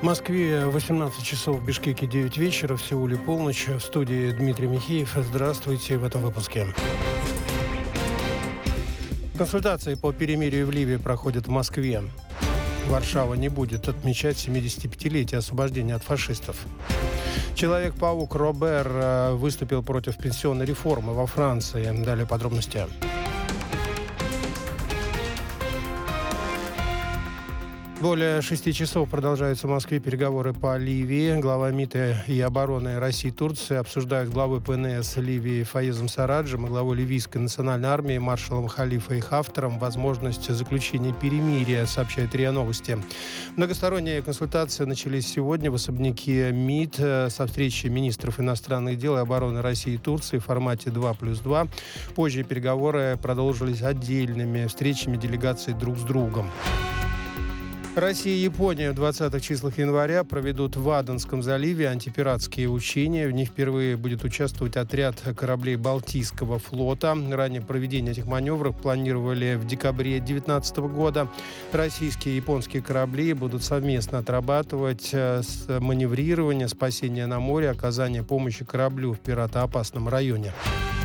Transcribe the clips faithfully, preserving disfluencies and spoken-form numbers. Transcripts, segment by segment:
В Москве восемнадцать часов, в Бишкеке девять вечера, в Сеуле полночь. В студии Дмитрий Михеев. Здравствуйте в этом выпуске. Консультации по перемирию в Ливии проходят в Москве. Варшава не будет отмечать семидесятипятилетие освобождения от фашистов. Человек-паук Робер выступил против пенсионной реформы во Франции. Далее подробности. Более шести часов продолжаются в Москве переговоры по Ливии. Глава МИДа и обороны России и Турции обсуждают с главой ПНС Ливии Фаизом Сараджем и главой ливийской национальной армии маршалом Халифой Хафтаром возможность заключения перемирия, сообщает РИА Новости. Многосторонние консультации начались сегодня в особняке МИД со встречи министров иностранных дел и обороны России и Турции в формате два плюс два. Позже переговоры продолжились отдельными встречами делегаций друг с другом. Россия и Япония в двадцатых числах января проведут в Аденском заливе антипиратские учения. В них впервые будет участвовать отряд кораблей Балтийского флота. Ранее проведение этих маневров планировали в декабре две тысячи девятнадцатого года. Российские и японские корабли будут совместно отрабатывать маневрирование, спасение на море, оказание помощи кораблю в пиратоопасном районе.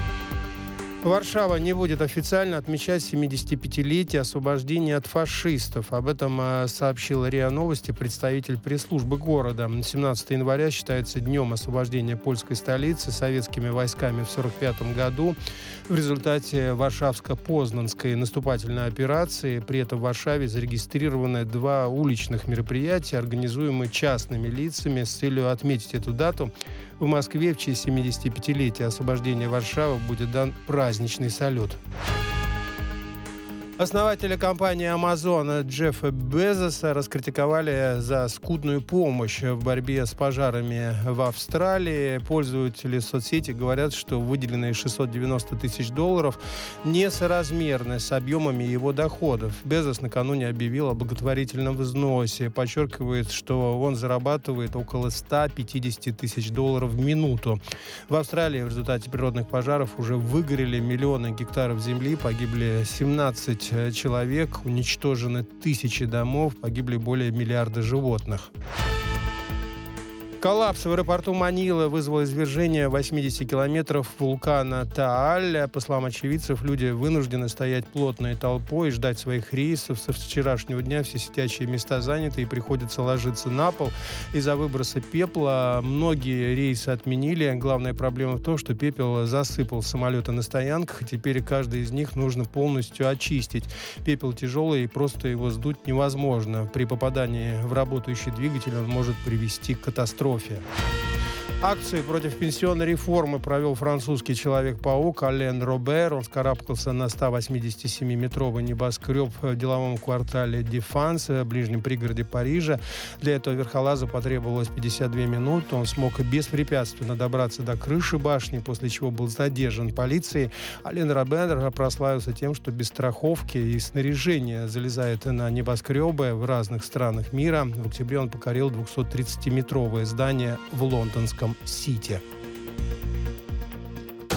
Варшава не будет официально отмечать семидесятипятилетие освобождения от фашистов. Об этом сообщила РИА Новости представитель пресс-службы города. семнадцатого января считается днем освобождения польской столицы советскими войсками в сорок пятом году. В результате Варшавско-Познанской наступательной операции при этом в Варшаве зарегистрированы два уличных мероприятия, организуемые частными лицами с целью отметить эту дату. В Москве в честь семидесятипятилетия освобождения Варшавы будет дан праздничный салют. Основателя компании Amazon Джеффа Безоса раскритиковали за скудную помощь в борьбе с пожарами в Австралии. Пользователи соцсети говорят, что выделенные шестьсот девяносто тысяч долларов несоразмерны с объемами его доходов. Безос накануне объявил о благотворительном взносе. Подчеркивает, что он зарабатывает около ста пятидесяти тысяч долларов в минуту. В Австралии в результате природных пожаров уже выгорели миллионы гектаров земли, погибли семнадцать человек, уничтожены тысячи домов, погибли более миллиарда животных. Коллапс в аэропорту Манилы вызвал извержение восьмидесяти километров вулкана Тааль. По словам очевидцев, люди вынуждены стоять плотной толпой и ждать своих рейсов. Со вчерашнего дня все сидячие места заняты и приходится ложиться на пол. Из-за выброса пепла многие рейсы отменили. Главная проблема в том, что пепел засыпал самолеты на стоянках, и теперь каждый из них нужно полностью очистить. Пепел тяжелый, и просто его сдуть невозможно. При попадании в работающий двигатель он может привести к катастрофе. Акции против пенсионной реформы провел французский Человек-паук Ален Робер. Он вскарабкался на ста восьмидесятисемиметровый небоскреб в деловом квартале Дефанс, в ближнем пригороде Парижа. Для этого верхолазу потребовалось пятьдесят две минуты. Он смог беспрепятственно добраться до крыши башни, после чего был задержан полицией. Ален Робер прославился тем, что без страховки и снаряжения залезает на небоскребы в разных странах мира. В октябре он покорил двухсоттридцатиметровое здание в лондонском Сити.